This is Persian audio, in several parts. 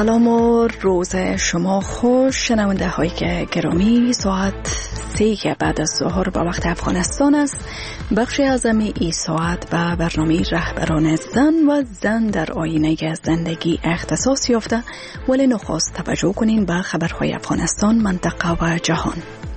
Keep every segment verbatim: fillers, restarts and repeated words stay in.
سلام و روز شما خوش. شنونده های گرامی، ساعت سه بعد از ظهر با وقت افغانستان است. بخش اعظمی ای ساعت به برنامه رهبران زن و زن در آینه زندگی اختصاص یافته، ولی نخست توجه کنین به خبرهای افغانستان، منطقه و جهان.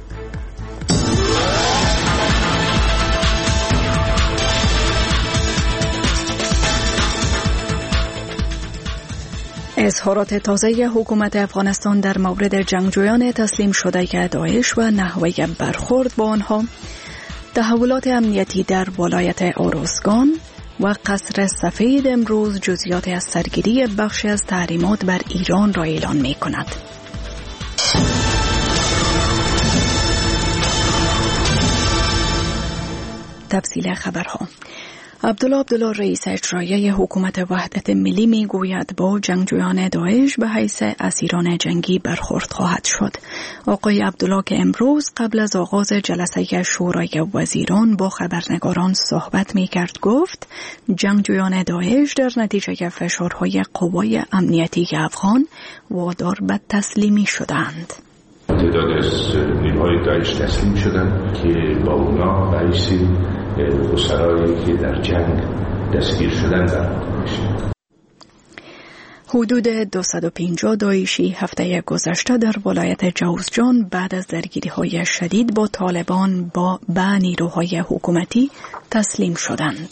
اظهارات تازه حکومت افغانستان در مورد جنگجویان تسلیم شده که داعش و نحوه برخورد با آنها، تحولات امنیتی در ولایت اروزگان و قصر سفید امروز جزئیات از سرگیری بخشی از تحریمات بر ایران را اعلان می کند. تفصیل خبرها. عبدالله عبدالله رئیس اجرایی حکومت وحدت ملی می گوید با جنگجویان داعش به حیث اسیران جنگی برخورد خواهد شد. آقای عبدالله که امروز قبل از آغاز جلسه شورای وزیران با خبرنگاران صحبت می کرد گفت جنگجویان داعش در نتیجه فشارهای قوای امنیتی افغان وادار به تسلیمی شدند. تعداد از نیروهای داعش تسلیم شدند که با اونا به حیث اسرایی که در جنگ دستگیر شدن برخورد میشه. حدود دویست و پنجاه داعشی هفته گذشته در ولایت جوزجان بعد از درگیری‌های شدید با طالبان با به نیروهای حکومتی تسلیم شدند.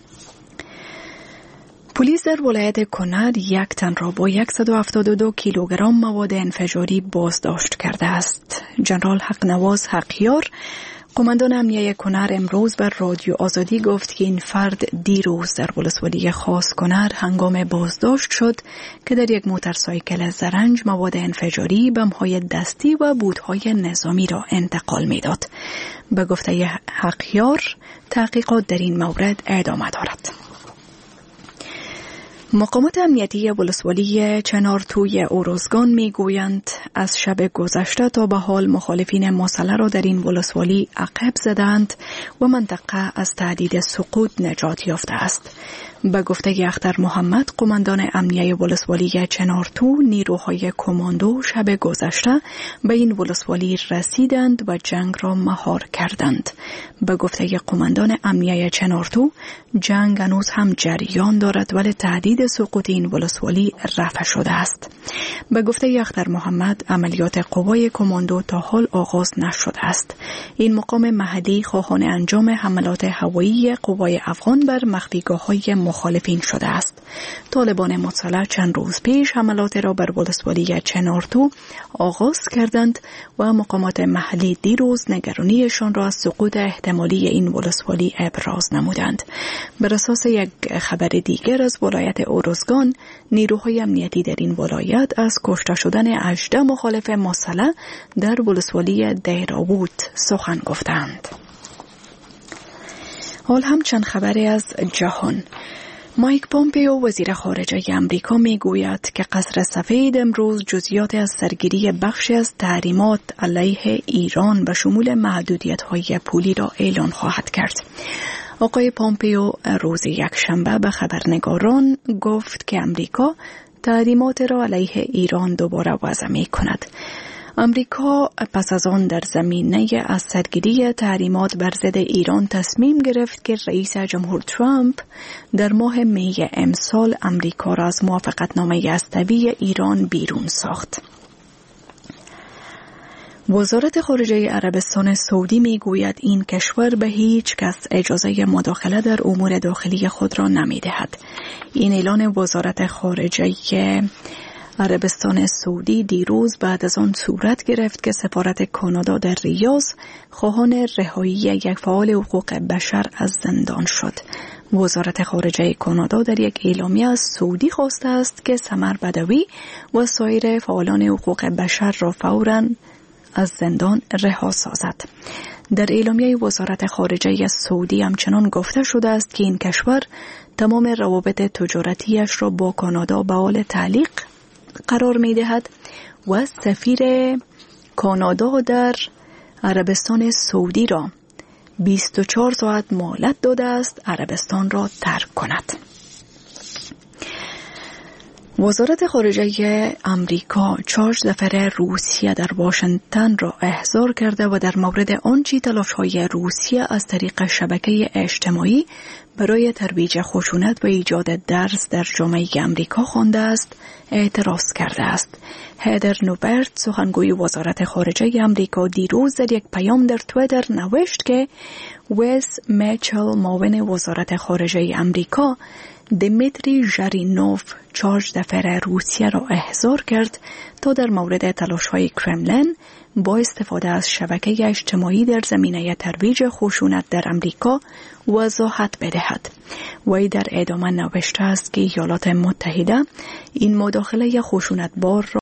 پلیس در ولایت کنر یک تن را با صد و هفتاد و دو کیلوگرم مواد انفجاری بازداشت کرده است. جنرال حقنواز حقیار، قماندان امنیه کنر، امروز بر رادیو آزادی گفت که این فرد دیروز در ولسوالی خاص کنر هنگام بازداشت شد که در یک موتورسایکل زرنج مواد انفجاری، بم‌های دستی و بودهای نظامی را انتقال می‌داد. به گفته حقیار، تحقیقات در این مورد ادامه دارد. مقامات امنیتی ولسوالی چنارتوی اروزگان می گویند از شب گذشته تا به حال مخالفین مسلح را در این ولسوالی عقب زدند و منطقه از تهدید سقوط نجات یافته است. به گفته اختر محمد، قماندان امنیه ولسوالی چنارتو، نیروهای کماندو شب گذشته به این ولسوالی رسیدند و جنگ را مهار کردند. به گفته قماندان امنیه چنارتو، جنگ هنوز هم جریان دارد ولی تهدید سقوط این ولسوالی رفع شده است. به گفته اختر محمد، عملیات قوای کماندو تا حال آغاز نشده است. این مقام محلی خواهان انجام حملات هوایی قوای افغان بر مخفیگاه‌های مخالفین شده است. طالبان مسلح چند روز پیش حملات را بر ولسوالی چنارتو آغاز کردند و مقامات محلی دیروز نگرانیشان را از سقوط احتمالی این ولسوالی ابراز نمودند. بر اساس یک خبر دیگر از ولایت اروزگان، نیروهای امنیتی در این ولایت از کشته شدن هجده مخالف مسلح در ولسوالی دیراوود سخن گفتند. حال هم چند خبری از جهان. مایک پومپیو وزیر خارجه امریکا می گوید که قصر سفید امروز جزئیات از سرگیری بخشی از تحریمات علیه ایران به شمول محدودیت‌های پولی را اعلان خواهد کرد. آقای پومپیو روز یکشنبه به خبرنگاران گفت که امریکا تحریمات را علیه ایران دوباره وضع می کند. امریکا پس از آن در زمینه از سرگیری تحریمات بر ضد ایران تصمیم گرفت که رئیس جمهور ترامپ در ماه می امسال امریکا را از موافقتنامه هسته‌ای ایران بیرون ساخت. وزارت خارجه عربستان سعودی می گوید این کشور به هیچ کس اجازه مداخله در امور داخلی خود را نمی دهد. این اعلان وزارت خارجه عربستان سعودی دیروز بعد از آن صورت گرفت که سفارت کانادا در ریاض خواهان رهایی یک فعال حقوق بشر از زندان شد. وزارت خارجه کانادا در یک اعلامیه از سعودی خواسته است که سمر بدوی و سایر فعالان حقوق بشر را فوراً از زندان رها سازد. در اعلامیه وزارت خارجه سعودی همچنان گفته شده است که این کشور تمام روابط تجارتیش را با کانادا به حال تعلیق قرار می دهد و سفیر کانادا در عربستان سعودی را بیست و چهار ساعت مهلت داده است عربستان را ترک کند. وزارت خارجه امریکا چارج دفعه روسیه در واشنگتن را احضار کرده و در مورد آنچه تلاش‌های روسیه از طریق شبکه اجتماعی برای ترویج خشونت و ایجاد درز در جامعه امریکا خوانده است، اعتراض کرده است. هدر نوبرت، سخنگوی وزارت خارجه امریکا، دیروز در یک پیام در تویتر نوشت که ویس میچل، معاون وزارت خارجه امریکا، دمیتری ژارینوف چارج دفعه روسیه را احضار کرد تا در مورد تلاش‌های کرملین با استفاده از شبکه اجتماعی در زمینه ترویج خشونت در امریکا وضاحت بدهد. وی در ادامه نوشته است که ایالات متحده این مداخله خشونتبار را